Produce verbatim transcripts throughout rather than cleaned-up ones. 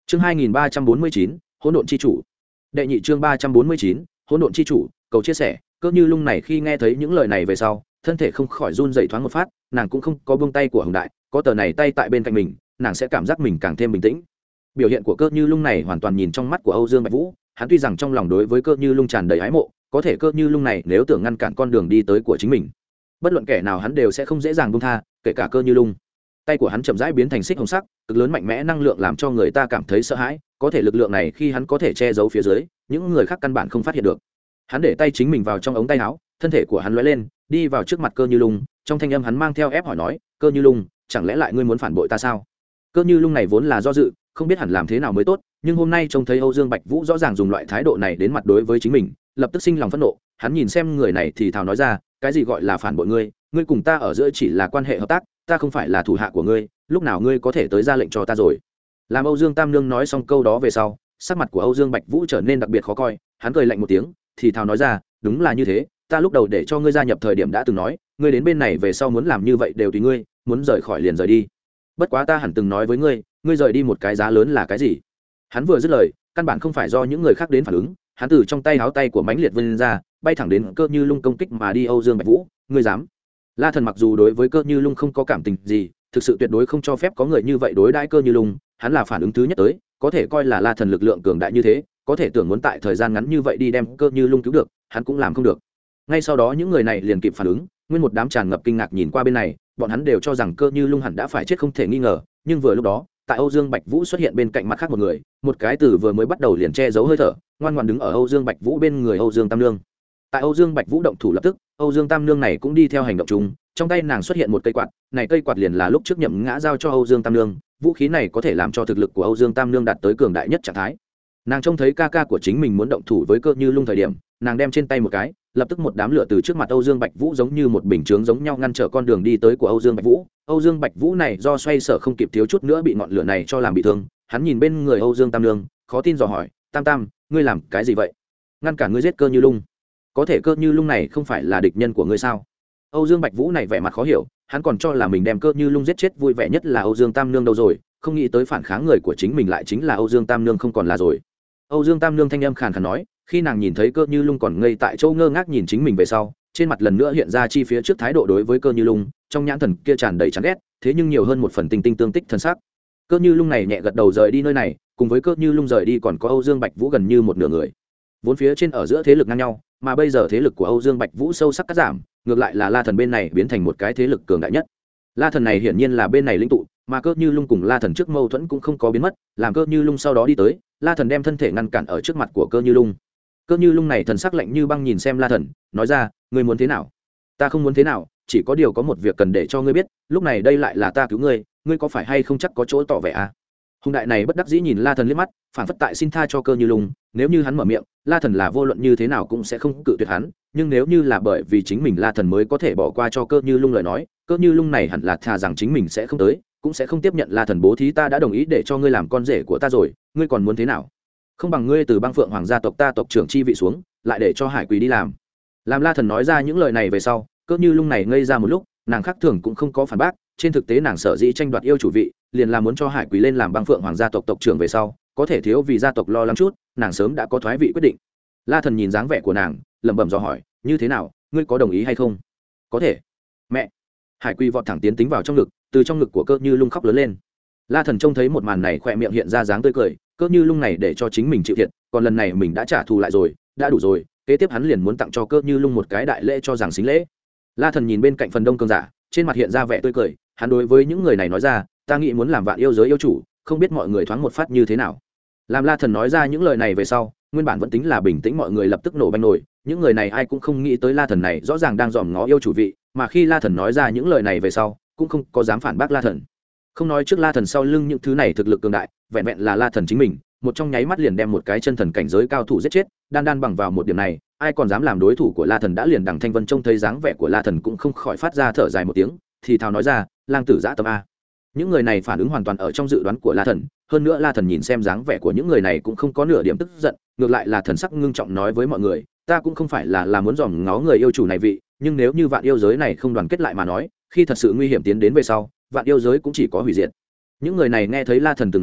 Chương hai nghìn ba trăm bốn mươi chín, hỗn độn chi chủ. Đệ nhị chương ba trăm bốn mươi chín, hỗn độn chi chủ, cầu chia sẻ. Cơ Như Lung này khi nghe thấy những lời này về sau, thân thể không khỏi run rẩy thoáng một phát, nàng cũng không có buông tay của Hồng Đại, có tờ này tay tại bên cạnh mình, nàng sẽ cảm giác mình càng thêm bình tĩnh. Biểu hiện của Cơ Như Lung này hoàn toàn nhìn trong mắt của Âu Dương Bạch Vũ, hắn tuy rằng trong lòng đối với Cơ Như Lung tràn đầy ái mộ, có thể Cơ Như Lung này nếu tưởng ngăn cản con đường đi tới của chính mình, bất luận kẻ nào hắn đều sẽ không dễ dàng buông tha, kể cả Cơ Như Lung. Tay của hắn chậm rãi biến thành xích hồng sắc, cực lớn mạnh mẽ năng lượng làm cho người ta cảm thấy sợ hãi, có thể lực lượng này khi hắn có thể che giấu phía dưới, những người khác căn bản không phát hiện được. Hắn để tay chính mình vào trong ống tay áo, thân thể của hắn lóe lên, đi vào trước mặt Cơ Như Lung, trong thanh âm hắn mang theo ép hỏi nói, "Cơ Như Lung, chẳng lẽ lại ngươi muốn phản bội ta sao?" Cơ Như Lung này vốn là do dự, không biết hẳn làm thế nào mới tốt, nhưng hôm nay trông thấy Âu Dương Bạch Vũ rõ ràng dùng loại thái độ này đến mặt đối với chính mình, lập tức sinh lòng phẫn nộ, hắn nhìn xem người này thì thào nói ra, "Cái gì gọi là phản bội ngươi? Ngươi cùng ta ở giữa chỉ là quan hệ hợp tác, ta không phải là thủ hạ của ngươi, lúc nào ngươi có thể tới ra lệnh cho ta rồi?" Làm Âu Dương Tam Nương nói xong câu đó về sau, sắc mặt của Âu Dương Bạch Vũ trở nên đặc biệt khó coi, hắn cười lạnh một tiếng, thì thào nói ra, "Đúng là như thế, ta lúc đầu để cho ngươi gia nhập thời điểm đã từng nói, ngươi đến bên này về sau muốn làm như vậy đều tùy ngươi, muốn rời khỏi liền rời đi. Bất quá ta hẳn từng nói với ngươi, ngươi rời đi một cái giá lớn là cái gì?" Hắn vừa dứt lời, căn bản không phải do những người khác đến phản ứng, hắn từ trong tay háo tay của mãnh liệt vươn ra, bay thẳng đến Cơ Như Lung công kích mà đi. Âu Dương Bạch Vũ, ngươi dám? La Thần mặc dù đối với Cơ Như Lung không có cảm tình gì, thực sự tuyệt đối không cho phép có người như vậy đối đãi Cơ Như Lung, hắn là phản ứng thứ nhất tới, có thể coi là La Thần lực lượng cường đại như thế, có thể tưởng muốn tại thời gian ngắn như vậy đi đem Cơ Như Lung cứu được, hắn cũng làm không được. Ngay sau đó những người này liền kịp phản ứng, nguyên một đám tràn ngập kinh ngạc nhìn qua bên này, bọn hắn đều cho rằng Cơ Như Lung hẳn đã phải chết không thể nghi ngờ, nhưng vừa lúc đó, tại Âu Dương Bạch Vũ xuất hiện bên cạnh mặt khác một người, một cái từ vừa mới bắt đầu liền che giấu hơi thở, ngoan ngoãn đứng ở Âu Dương Bạch Vũ bên người Âu Dương Tam Nương. Tại Âu Dương Bạch Vũ động thủ lập tức, Âu Dương Tam Nương này cũng đi theo hành động chung, trong tay nàng xuất hiện một cây quạt, này cây quạt liền là lúc trước Nhậm Ngã giao cho Âu Dương Tam Nương, vũ khí này có thể làm cho thực lực của Âu Dương Tam Nương đạt tới cường đại nhất trạng thái. Nàng trông thấy ca ca của chính mình muốn động thủ với Cơ Như Lung thời điểm, nàng đem trên tay một cái, lập tức một đám lửa từ trước mặt Âu Dương Bạch Vũ giống như một bình chướng giống nhau ngăn trở con đường đi tới của Âu Dương Bạch Vũ. Âu Dương Bạch Vũ này do xoay sở không kịp thiếu chút nữa bị ngọn lửa này cho làm bị thương, hắn nhìn bên người Âu Dương Tam Nương, khó tin dò hỏi, "Tam Tam, ngươi làm cái gì vậy? Ngăn cản ngươi giết Cơ Như Lung? Có thể Cơ Như Lung này không phải là địch nhân của ngươi sao?" Âu Dương Bạch Vũ này vẻ mặt khó hiểu, hắn còn cho là mình đem Cơ Như Lung giết chết vui vẻ nhất là Âu Dương Tam Nương đâu rồi, không nghĩ tới phản kháng người của chính mình lại chính là Âu Dương Tam Nương không còn là rồi. Âu Dương Tam Nương thanh âm khàn khàn nói, khi nàng nhìn thấy Cơ Như Lung còn ngây tại chỗ ngơ ngác nhìn chính mình về sau, trên mặt lần nữa hiện ra chi phía trước thái độ đối với Cơ Như Lung, trong nhãn thần kia tràn đầy chán ghét, thế nhưng nhiều hơn một phần tinh tinh tương tích thần sắc. Cơ Như Lung này nhẹ gật đầu rời đi nơi này, cùng với Cơ Như Lung rời đi còn có Âu Dương Bạch Vũ gần như một nửa người. Vốn phía trên ở giữa thế lực ngang nhau, mà bây giờ thế lực của Âu Dương Bạch Vũ sâu sắc cắt giảm, ngược lại là La Thần bên này biến thành một cái thế lực cường đại nhất. La Thần này hiển nhiên là bên này lĩnh tụ, mà Cơ Như Lung cùng La Thần trước mâu thuẫn cũng không có biến mất, làm Cơ Như Lung sau đó đi tới, La Thần đem thân thể ngăn cản ở trước mặt của Cơ Như Lung. Cơ Như Lung này thần sắc lạnh như băng nhìn xem La Thần, nói ra, "Ngươi muốn thế nào?" "Ta không muốn thế nào, chỉ có điều có một việc cần để cho ngươi biết, lúc này đây lại là ta cứu ngươi, ngươi có phải hay không chắc có chỗ tỏ vẻ à?" Hùng đại này bất đắc dĩ nhìn La Thần liếc mắt, phản phất tại xin tha cho Cơ Như Lung, nếu như hắn mở miệng, La Thần là vô luận như thế nào cũng sẽ không cự tuyệt hắn, nhưng nếu như là bởi vì chính mình La Thần mới có thể bỏ qua cho Cơ Như Lung lời nói, Cơ Như Lung này hẳn là thà rằng chính mình sẽ không tới, cũng sẽ không tiếp nhận La Thần bố thí. "Ta đã đồng ý để cho ngươi làm con rể của ta rồi, ngươi còn muốn thế nào? Không bằng ngươi từ Băng Phượng Hoàng gia tộc ta tộc trưởng chi vị xuống, lại để cho Hải Quỳ đi làm." Làm La Thần nói ra những lời này về sau, Cơ Như Lung này ngây ra một lúc, nàng khác thường cũng không có phản bác, trên thực tế nàng sở dĩ tranh đoạt yêu chủ vị, liền là muốn cho Hải Quỳ lên làm Băng Phượng Hoàng gia tộc tộc trưởng về sau, có thể thiếu vì gia tộc lo lắng chút, nàng sớm đã có thoái vị quyết định. La Thần nhìn dáng vẻ của nàng, lẩm bẩm dò hỏi, "Như thế nào, ngươi có đồng ý hay không?" "Có thể." "Mẹ!" Hải Quỳ vọt thẳng tiến tính vào trong ngực, từ trong ngực của Cơ Như Lung khóc lớn lên. La Thần trông thấy một màn này khỏe miệng hiện ra dáng tươi cười, Cơ Như Lung này để cho chính mình chịu thiệt, còn lần này mình đã trả thù lại rồi, đã đủ rồi, kế tiếp hắn liền muốn tặng cho Cơ Như Lung một cái đại lễ cho rằng xính lễ. La Thần nhìn bên cạnh phần đông cường giả, trên mặt hiện ra vẻ tươi cười, hắn đối với những người này nói ra, "Ta nghĩ muốn làm vạn yêu giới yêu chủ, không biết mọi người thoáng một phát như thế nào?" Làm La Thần nói ra những lời này về sau, nguyên bản vẫn tính là bình tĩnh mọi người lập tức nổ banh nổi, những người này ai cũng không nghĩ tới La Thần này rõ ràng đang dòm ngó yêu chủ vị, mà khi La Thần nói ra những lời này về sau, cũng không có dám phản bác La Thần. Không nói trước La Thần sau lưng những thứ này thực lực cường đại, vẹn vẹn là La Thần chính mình, một trong nháy mắt liền đem một cái chân thần cảnh giới cao thủ giết chết, đan đan bằng vào một điểm này, ai còn dám làm đối thủ của La Thần. Đã liền Đằng Thanh Vân trông thấy dáng vẻ của La Thần cũng không khỏi phát ra thở dài một tiếng, thì thào nói ra, "Lang tử dã tâm a." Những người này phản ứng hoàn toàn ở trong dự đoán của La Thần, hơn nữa La Thần nhìn xem dáng vẻ của những người này cũng không có nửa điểm tức giận, ngược lại là thần sắc ngưng trọng nói với mọi người, "Ta cũng không phải là là muốn dòm ngó người yêu chủ này vị, nhưng nếu như vạn yêu giới này không đoàn kết lại mà nói, khi thật sự nguy hiểm tiến đến về sau, vạn yêu giới cũng chỉ có hủy diệt." Những người này nghe thấy La Thần từng nói,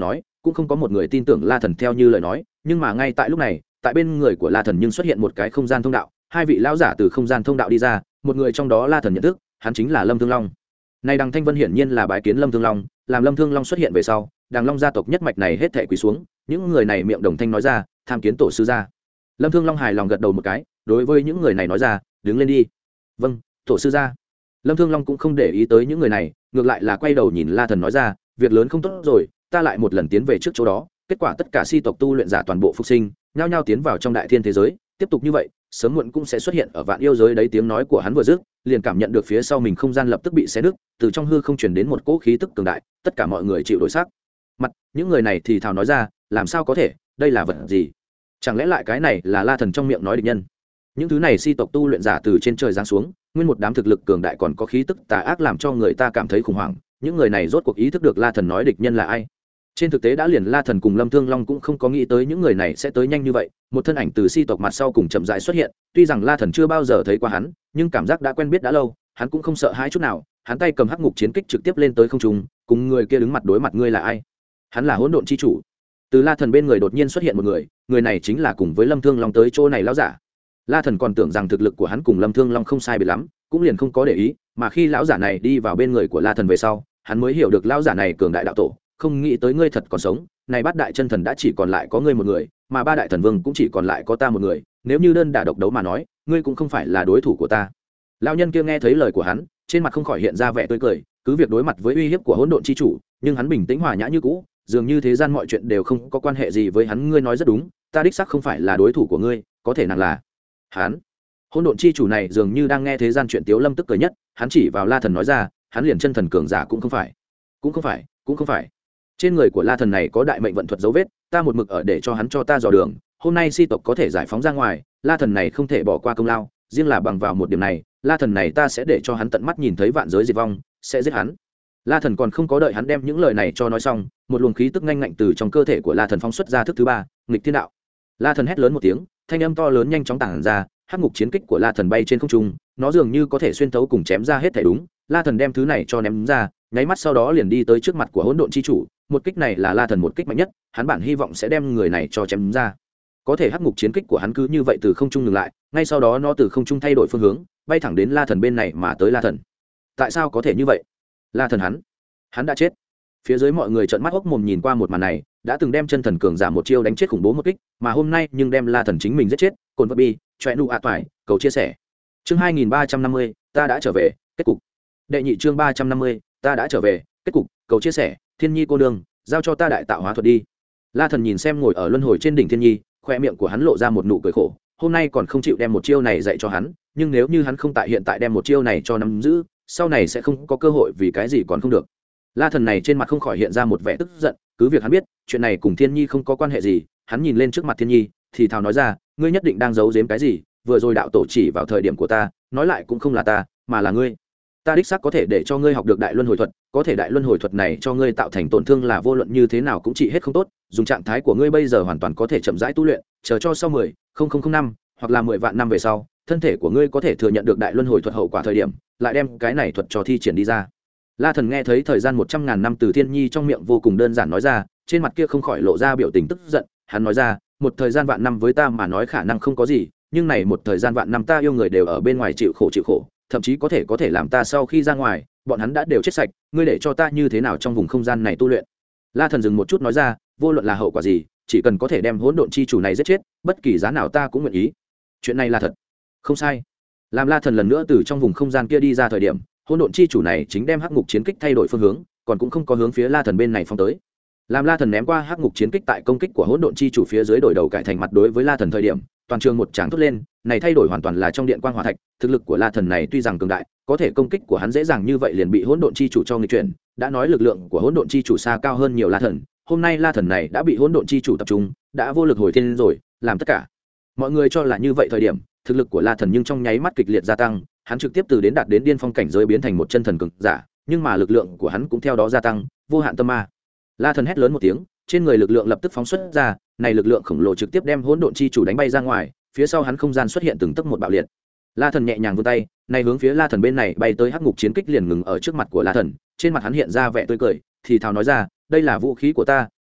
cũng không có một người tin tưởng la thần theo như lời nói. Nhưng mà ngay tại lúc này, tại bên người của la thần nhưng xuất hiện một cái không gian thông đạo, hai vị lão giả từ không gian thông đạo đi ra, một người trong đó la thần nhận thức, hắn chính là Lâm Thương Long. Này Đằng Thanh Vân hiển nhiên là bái kiến Lâm Thương Long, làm Lâm Thương Long xuất hiện về sau, Đằng Long gia tộc nhất mạch này hết thảy quỳ xuống, những người này miệng đồng thanh nói ra, tham kiến tổ sư gia. Lâm Thương Long hài lòng gật đầu một cái, đối với những người này nói ra, đứng lên đi. Vâng, tổ sư gia. Lâm Thương Long cũng không để ý tới những người này, ngược lại là quay đầu nhìn La Thần nói ra, việc lớn không tốt rồi, ta lại một lần tiến về trước chỗ đó, kết quả tất cả si tộc tu luyện giả toàn bộ phục sinh, nhao nhao tiến vào trong đại thiên thế giới, tiếp tục như vậy, sớm muộn cũng sẽ xuất hiện ở vạn yêu giới đấy. Tiếng nói của hắn vừa dứt, liền cảm nhận được phía sau mình không gian lập tức bị xé nứt, từ trong hư không truyền đến một cỗ khí tức cường đại, tất cả mọi người chịu đổi sắc. Mặt, những người này thì thào nói ra, làm sao có thể, đây là vật gì? Chẳng lẽ lại cái này là La Thần trong miệng nói địch nhân? Những thứ này si tộc tu luyện giả từ trên trời giáng xuống, nguyên một đám thực lực cường đại còn có khí tức tà ác làm cho người ta cảm thấy khủng hoảng. Những người này rốt cuộc ý thức được La Thần nói địch nhân là ai. Trên thực tế đã liền La Thần cùng Lâm Thương Long cũng không có nghĩ tới những người này sẽ tới nhanh như vậy. Một thân ảnh từ si tộc mặt sau cùng chậm rãi xuất hiện, tuy rằng La Thần chưa bao giờ thấy qua hắn, nhưng cảm giác đã quen biết đã lâu, hắn cũng không sợ hãi chút nào. Hắn tay cầm hắc ngục chiến kích trực tiếp lên tới không trung, cùng người kia đứng mặt đối mặt. Ngươi là ai? Hắn là Hỗn Độn chi chủ. Từ La Thần bên người đột nhiên xuất hiện một người, người này chính là cùng với Lâm Thương Long tới chỗ này lão giả. La Thần còn tưởng rằng thực lực của hắn cùng Lâm Thương Long không sai biệt lắm, cũng liền không có để ý, mà khi lão giả này đi vào bên người của La Thần về sau, hắn mới hiểu được lão giả này cường đại đạo tổ, không nghĩ tới ngươi thật còn sống, này bát đại chân thần đã chỉ còn lại có ngươi một người, mà ba đại thần vương cũng chỉ còn lại có ta một người, nếu như đơn đả độc đấu mà nói, ngươi cũng không phải là đối thủ của ta. Lão nhân kia nghe thấy lời của hắn, trên mặt không khỏi hiện ra vẻ tươi cười, cứ việc đối mặt với uy hiếp của Hỗn Độn chi chủ, nhưng hắn bình tĩnh hòa nhã như cũ, dường như thế gian mọi chuyện đều không có quan hệ gì với hắn. Ngươi nói rất đúng, ta đích xác không phải là đối thủ của ngươi, có thể nàng là hắn. Hỗn Độn chi chủ này dường như đang nghe thế gian chuyện tiếu lâm tức cười nhất, hắn chỉ vào La Thần nói ra, hắn liền chân thần cường giả cũng không phải, cũng không phải, cũng không phải. Trên người của La Thần này có đại mệnh vận thuật dấu vết, ta một mực ở để cho hắn cho ta dò đường, hôm nay si tộc có thể giải phóng ra ngoài, La Thần này không thể bỏ qua công lao, riêng là bằng vào một điểm này, La Thần này ta sẽ để cho hắn tận mắt nhìn thấy vạn giới diệt vong, sẽ giết hắn. La Thần còn không có đợi hắn đem những lời này cho nói xong, một luồng khí tức nhanh ngạnh từ trong cơ thể của La Thần phóng xuất ra thức thứ ba, nghịch thiên đạo. La Thần hét lớn một tiếng, thanh âm to lớn nhanh chóng tản ra, hắc ngục chiến kích của La Thần bay trên không trung, nó dường như có thể xuyên thấu cùng chém ra hết thảy đúng. La Thần đem thứ này cho ném ra, nháy mắt sau đó liền đi tới trước mặt của Hỗn Độn chi chủ, một kích này là La Thần một kích mạnh nhất, hắn bản hy vọng sẽ đem người này cho chém ra. Có thể hắc ngục chiến kích của hắn cứ như vậy từ không trung ngừng lại, ngay sau đó nó từ không trung thay đổi phương hướng, bay thẳng đến La Thần bên này mà tới. La Thần, tại sao có thể như vậy? La Thần hắn, hắn đã chết. Phía dưới mọi người trợn mắt hốc mồm nhìn qua một màn này, đã từng đem chân thần cường giả một chiêu đánh chết khủng bố một kích, mà hôm nay nhưng đem La Thần chính mình giết chết. Cồn vật bi, choẹ nụ ạ toại, cầu chia sẻ. Chương hai nghìn ba trăm năm mươi, ta đã trở về, kết cục. Đệ nhị chương ba trăm năm mươi, ta đã trở về, kết cục, cầu chia sẻ. Thiên Nhi cô đương, giao cho ta đại tạo hóa thuật đi. La Thần nhìn xem ngồi ở luân hồi trên đỉnh Thiên Nhi, khoe miệng của hắn lộ ra một nụ cười khổ, hôm nay còn không chịu đem một chiêu này dạy cho hắn, nhưng nếu như hắn không tại hiện tại đem một chiêu này cho nắm giữ, sau này sẽ không có cơ hội, vì cái gì còn không được. La Thần này trên mặt không khỏi hiện ra một vẻ tức giận, cứ việc hắn biết chuyện này cùng Thiên Nhi không có quan hệ gì, hắn nhìn lên trước mặt Thiên Nhi thì thào nói ra, ngươi nhất định đang giấu giếm cái gì, vừa rồi đạo tổ chỉ vào thời điểm của ta, nói lại cũng không là ta, mà là ngươi. Ta đích xác có thể để cho ngươi học được đại luân hồi thuật, có thể đại luân hồi thuật này cho ngươi tạo thành tổn thương là vô luận như thế nào cũng trị hết không tốt, dùng trạng thái của ngươi bây giờ hoàn toàn có thể chậm rãi tu luyện, chờ cho sau mười năm hoặc là mười vạn năm về sau, thân thể của ngươi có thể thừa nhận được đại luân hồi thuật hậu quả thời điểm, lại đem cái này thuật cho thi triển đi ra. La Thần nghe thấy thời gian một trăm ngàn năm từ Thiên Nhi trong miệng vô cùng đơn giản nói ra, trên mặt kia không khỏi lộ ra biểu tình tức giận, hắn nói ra, một thời gian vạn năm với ta mà nói khả năng không có gì, nhưng này một thời gian vạn năm ta yêu người đều ở bên ngoài chịu khổ chịu khổ, thậm chí có thể có thể làm ta sau khi ra ngoài, bọn hắn đã đều chết sạch, ngươi để cho ta như thế nào trong vùng không gian này tu luyện. La Thần dừng một chút nói ra, vô luận là hậu quả gì, chỉ cần có thể đem Hỗn Độn chi chủ này giết chết, bất kỳ giá nào ta cũng nguyện ý. Chuyện này là thật. Không sai. Làm La Thần lần nữa từ trong vùng không gian kia đi ra thời điểm, Hỗn Độn chi chủ này chính đem hắc ngục chiến kích thay đổi phương hướng, còn cũng không có hướng phía La Thần bên này phóng tới. Làm La Thần ném qua hắc ngục chiến kích tại công kích của Hỗn Độn chi chủ phía dưới đổi đầu cải thành mặt đối với La Thần thời điểm, toàn trường một tràng thốt lên, này thay đổi hoàn toàn là trong điện quang hỏa thạch, thực lực của La Thần này tuy rằng cường đại, có thể công kích của hắn dễ dàng như vậy liền bị Hỗn Độn chi chủ cho nghịch chuyển, đã nói lực lượng của Hỗn Độn chi chủ xa cao hơn nhiều La Thần, hôm nay La Thần này đã bị Hỗn Độn chi chủ tập trung, đã vô lực hồi thiên rồi, làm tất cả mọi người cho là như vậy thời điểm, thực lực của La Thần nhưng trong nháy mắt kịch liệt gia tăng, hắn trực tiếp từ đến đạt đến điên phong cảnh giới biến thành một chân thần cường giả, nhưng mà lực lượng của hắn cũng theo đó gia tăng, vô hạn tâm ma. La Thần hét lớn một tiếng, trên người lực lượng lập tức phóng xuất ra, này lực lượng khổng lồ trực tiếp đem Hỗn Độn chi chủ đánh bay ra ngoài, phía sau hắn không gian xuất hiện từng tấc một bạo liệt. La Thần nhẹ nhàng vươn tay, này hướng phía La Thần bên này bay tới hắc ngục chiến kích liền ngừng ở trước mặt của La Thần, trên mặt hắn hiện ra vẻ tươi cười, thì thào nói ra, đây là vũ khí của ta,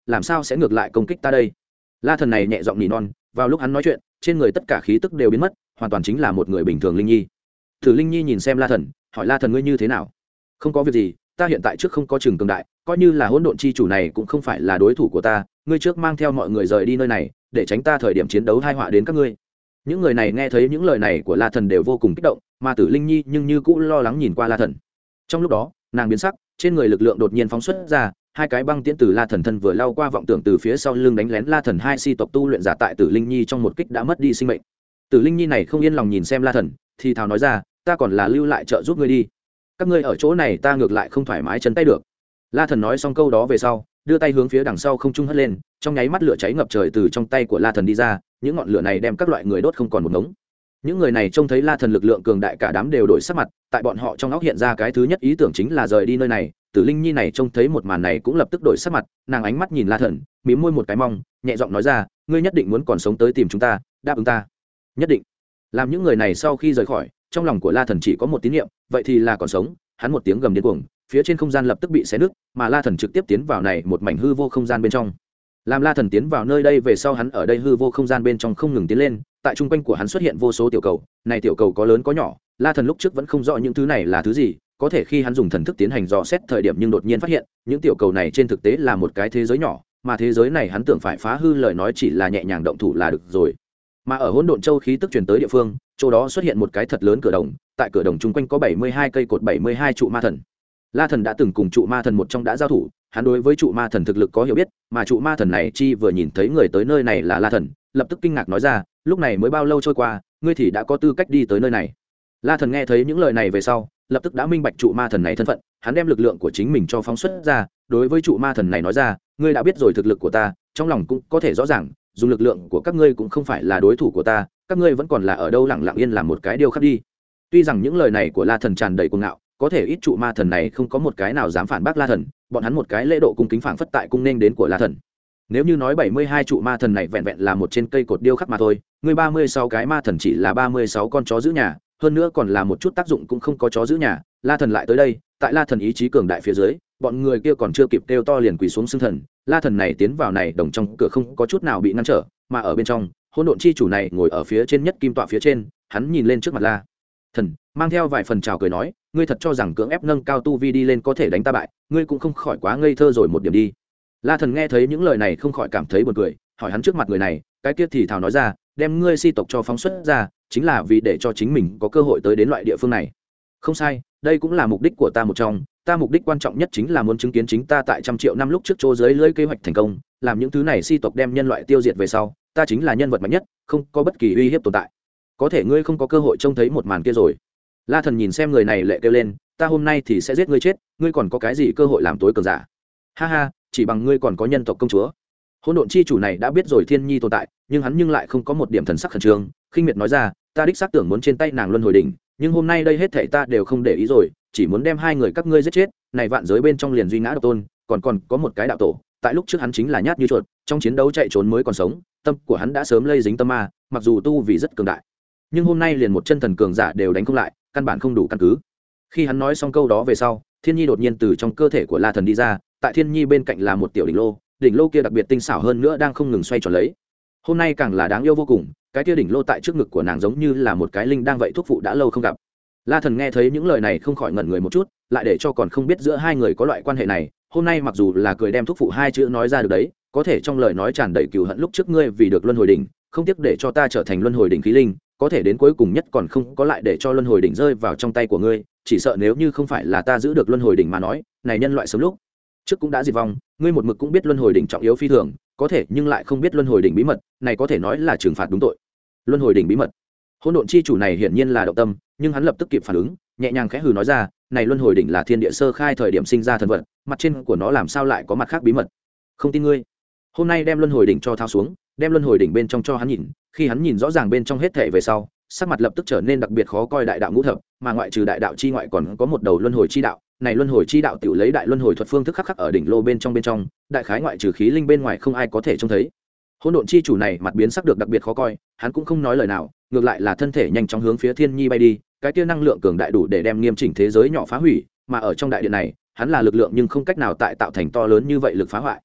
làm sao sẽ ngược lại công kích ta đây? La thần này nhẹ giọng nỉ non, vào lúc hắn nói chuyện trên người tất cả khí tức đều biến mất, hoàn toàn chính là một người bình thường. Linh nhi thử Linh nhi nhìn xem La thần, hỏi La thần ngươi như thế nào? Không có việc gì, ta hiện tại trước không có trường cường đại, coi như là hỗn độn chi chủ này cũng không phải là đối thủ của ta, ngươi trước mang theo mọi người rời đi nơi này để tránh ta thời điểm chiến đấu tai họa đến các ngươi. Những người này nghe thấy những lời này của La thần đều vô cùng kích động, mà Tử Linh nhi nhưng như cũng lo lắng nhìn qua La thần. Trong lúc đó nàng biến sắc, trên người lực lượng đột nhiên phóng xuất ra, hai cái băng tiễn từ La thần thân vừa lao qua vọng tưởng từ phía sau lưng đánh lén La thần. Hai si tộc tu luyện giả tại Tử Linh nhi trong một kích đã mất đi sinh mệnh. Tử Linh nhi này không yên lòng nhìn xem La thần, thì thào nói ra, ta còn là lưu lại trợ giúp ngươi đi, các ngươi ở chỗ này ta ngược lại không thoải mái chân tay được. La thần nói xong câu đó về sau, đưa tay hướng phía đằng sau không trung hất lên, trong nháy mắt lửa cháy ngập trời từ trong tay của La thần đi ra, những ngọn lửa này đem các loại người đốt không còn một ngống. Những người này trông thấy La thần lực lượng cường đại, cả đám đều đổi sắc mặt, tại bọn họ trong óc hiện ra cái thứ nhất ý tưởng chính là rời đi nơi này. Tử Linh nhi này trông thấy một màn này cũng lập tức đổi sắc mặt, nàng ánh mắt nhìn La thần, mím môi một cái mong, nhẹ giọng nói ra, ngươi nhất định muốn còn sống tới tìm chúng ta, đáp ứng ta. Nhất định. Làm những người này sau khi rời khỏi, trong lòng của La thần chỉ có một tín niệm, vậy thì là còn sống. Hắn một tiếng gầm điên cuồng, phía trên không gian lập tức bị xé nứt, mà La thần trực tiếp tiến vào này một mảnh hư vô không gian bên trong. Làm La thần tiến vào nơi đây về sau, hắn ở đây hư vô không gian bên trong không ngừng tiến lên, tại trung quanh của hắn xuất hiện vô số tiểu cầu, này tiểu cầu có lớn có nhỏ, La thần lúc trước vẫn không rõ những thứ này là thứ gì, có thể khi hắn dùng thần thức tiến hành dò xét thời điểm nhưng đột nhiên phát hiện, những tiểu cầu này trên thực tế là một cái thế giới nhỏ, mà thế giới này hắn tưởng phải phá hư lời nói chỉ là nhẹ nhàng động thủ là được rồi. Mà ở Hỗn Độn Châu khí tức truyền tới địa phương, chỗ đó xuất hiện một cái thật lớn cửa đồng, tại cửa đồng chung quanh có bảy mươi hai cây cột, bảy mươi hai trụ ma thần. La thần đã từng cùng trụ ma thần một trong đã giao thủ, hắn đối với trụ ma thần thực lực có hiểu biết, mà trụ ma thần này chi vừa nhìn thấy người tới nơi này là La thần, lập tức kinh ngạc nói ra, lúc này mới bao lâu trôi qua, ngươi thì đã có tư cách đi tới nơi này. La thần nghe thấy những lời này về sau, lập tức đã minh bạch trụ ma thần này thân phận, hắn đem lực lượng của chính mình cho phóng xuất ra, đối với trụ ma thần này nói ra, ngươi đã biết rồi thực lực của ta, trong lòng cũng có thể rõ ràng, dùng lực lượng của các ngươi cũng không phải là đối thủ của ta, các ngươi vẫn còn là ở đâu lặng lặng yên làm một cái điêu khắc đi. Tuy rằng những lời này của La thần tràn đầy cuồng ngạo, có thể ít trụ ma thần này không có một cái nào dám phản bác La thần, bọn hắn một cái lễ độ cung kính phảng phất tại cung nên đến của La thần. Nếu như nói bảy mươi hai trụ ma thần này vẹn vẹn là một trên cây cột điêu khắc mà thôi, người ba mươi sáu cái ma thần chỉ là ba mươi sáu con chó giữ nhà, hơn nữa còn là một chút tác dụng cũng không có chó giữ nhà. La thần lại tới đây, tại La thần ý chí cường đại phía dưới, bọn người kia còn chưa kịp kêu to liền quỳ xuống xưng thần. La thần này tiến vào này đồng trong cửa không có chút nào bị ngăn trở, mà ở bên trong, hỗn độn chi chủ này ngồi ở phía trên nhất kim tọa phía trên, hắn nhìn lên trước mặt La thần, mang theo vài phần chào cười nói, ngươi thật cho rằng cưỡng ép nâng cao tu vi đi lên có thể đánh ta bại, ngươi cũng không khỏi quá ngây thơ rồi một điểm đi. La thần nghe thấy những lời này không khỏi cảm thấy buồn cười, hỏi hắn trước mặt người này, cái kia thì thào nói ra, đem ngươi si tộc cho phóng xuất ra, chính là vì để cho chính mình có cơ hội tới đến loại địa phương này. Không sai, đây cũng là mục đích của ta một trong, ta mục đích quan trọng nhất chính là muốn chứng kiến chính ta tại trăm triệu năm lúc trước chỗ dưới lưỡi kế hoạch thành công, làm những thứ này si tộc đem nhân loại tiêu diệt về sau, ta chính là nhân vật mạnh nhất, không có bất kỳ uy hiếp tồn tại. Có thể ngươi không có cơ hội trông thấy một màn kia rồi. La thần nhìn xem người này lệ kêu lên, ta hôm nay thì sẽ giết ngươi chết, ngươi còn có cái gì cơ hội làm tối cường giả? Ha ha, chỉ bằng ngươi còn có nhân tộc công chúa. Hỗn độn chi chủ này đã biết rồi Thiên Nhi tồn tại, nhưng hắn nhưng lại không có một điểm thần sắc khẩn trương, khinh miệt nói ra, ta đích xác tưởng muốn trên tay nàng luân hồi đỉnh, nhưng hôm nay đây hết thảy ta đều không để ý rồi, chỉ muốn đem hai người các ngươi giết chết, này vạn giới bên trong liền duy ngã độc tôn, còn còn có một cái đạo tổ, tại lúc trước hắn chính là nhát như chuột, trong chiến đấu chạy trốn mới còn sống, tâm của hắn đã sớm lây dính tâm ma, mặc dù tu vì rất cường đại, nhưng hôm nay liền một chân thần cường giả đều đánh không lại, căn bản không đủ căn cứ. Khi hắn nói xong câu đó về sau, Thiên Nhi đột nhiên từ trong cơ thể của La thần đi ra, tại Thiên Nhi bên cạnh là một tiểu đỉnh lô, đỉnh lô kia đặc biệt tinh xảo hơn nữa đang không ngừng xoay tròn lấy. Hôm nay càng là đáng yêu vô cùng, cái kia đỉnh lô tại trước ngực của nàng giống như là một cái linh đang vậy thuốc phụ đã lâu không gặp. La thần nghe thấy những lời này không khỏi ngẩn người một chút, lại để cho còn không biết giữa hai người có loại quan hệ này, hôm nay mặc dù là cười đem thuốc phụ hai chữ nói ra được đấy, có thể trong lời nói tràn đầy cừu hận lúc trước ngươi vì được luân hồi đỉnh, không tiếc để cho ta trở thành luân hồi đỉnh khí linh, có thể đến cuối cùng nhất còn không có lại để cho luân hồi đỉnh rơi vào trong tay của ngươi, chỉ sợ nếu như không phải là ta giữ được luân hồi đỉnh mà nói, này nhân loại sớm lúc trước cũng đã diệt vong. Ngươi một mực cũng biết luân hồi đỉnh trọng yếu phi thường, có thể nhưng lại không biết luân hồi đỉnh bí mật, này có thể nói là trừng phạt đúng tội. Luân hồi đỉnh bí mật. Hỗn độn chi chủ này hiển nhiên là động tâm, nhưng hắn lập tức kịp phản ứng, nhẹ nhàng khẽ hừ nói ra, này luân hồi đỉnh là thiên địa sơ khai thời điểm sinh ra thần vật, mặt trên của nó làm sao lại có mặt khác bí mật? Không tin ngươi. Hôm nay đem luân hồi đỉnh cho thao xuống, đem luân hồi đỉnh bên trong cho hắn nhìn, khi hắn nhìn rõ ràng bên trong hết thảy về sau, sắc mặt lập tức trở nên đặc biệt khó coi. Đại đạo ngũ thập, mà ngoại trừ đại đạo chi ngoại còn có một đầu luân hồi chi đạo, này luân hồi chi đạo tiểu lấy đại luân hồi thuật phương thức khắc khắc ở đỉnh lô bên trong bên trong, đại khái ngoại trừ khí linh bên ngoài không ai có thể trông thấy. Hỗn độn chi chủ này mặt biến sắc được đặc biệt khó coi, hắn cũng không nói lời nào, ngược lại là thân thể nhanh chóng hướng phía Thiên Nhi bay đi, cái kia năng lượng cường đại đủ để đem nghiêm chỉnh thế giới nhỏ phá hủy, mà ở trong đại điện này, hắn là lực lượng nhưng không cách nào tại tạo thành to lớn như vậy lực phá hoại.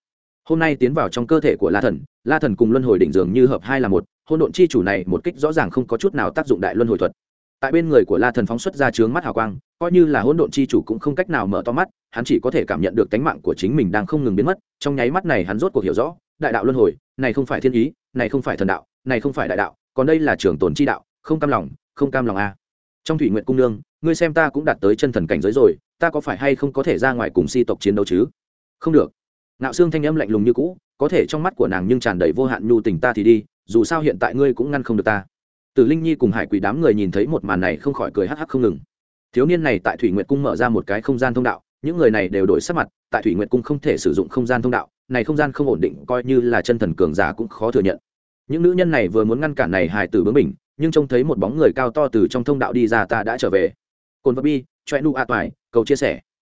hôm nay tiến vào trong cơ thể của la thần, la thần cùng luân hồi đỉnh dường như hợp hai là một, hỗn độn chi chủ này một kích rõ ràng không có chút nào tác dụng đại luân hồi thuật. Tại bên người của la thần phóng xuất ra chướng mắt hào quang, coi như là hỗn độn chi chủ cũng không cách nào mở to mắt, hắn chỉ có thể cảm nhận được tánh mạng của chính mình đang không ngừng biến mất. Trong nháy mắt này hắn rốt cuộc hiểu rõ, đại đạo luân hồi này không phải thiên ý, này không phải thần đạo, này không phải đại đạo, còn đây là trường tồn chi đạo, không cam lòng, không cam lòng a. Trong thủy nguyện cung nương, ngươi xem ta cũng đạt tới chân thần cảnh giới rồi, ta có phải hay không có thể ra ngoài cùng si tộc chiến đấu chứ? Không được. Ngạo Xương thanh âm lạnh lùng như cũ, có thể trong mắt của nàng nhưng tràn đầy vô hạn nhu tình, ta thì đi, dù sao hiện tại ngươi cũng ngăn không được ta. Tử Linh Nhi cùng Hải Quỷ đám người nhìn thấy một màn này không khỏi cười hắc hắc không ngừng. Thiếu niên này tại Thủy Nguyệt cung mở ra một cái không gian thông đạo, những người này đều đổi sắc mặt, tại Thủy Nguyệt cung không thể sử dụng không gian thông đạo, này không gian không ổn định, coi như là chân thần cường giả cũng khó thừa nhận. Những nữ nhân này vừa muốn ngăn cản này hài tử bướng bỉnh, nhưng trông thấy một bóng người cao to từ trong thông đạo đi ra, ta đã trở về. Cồn Vật Bi, choe nu a toại, cầu chia sẻ.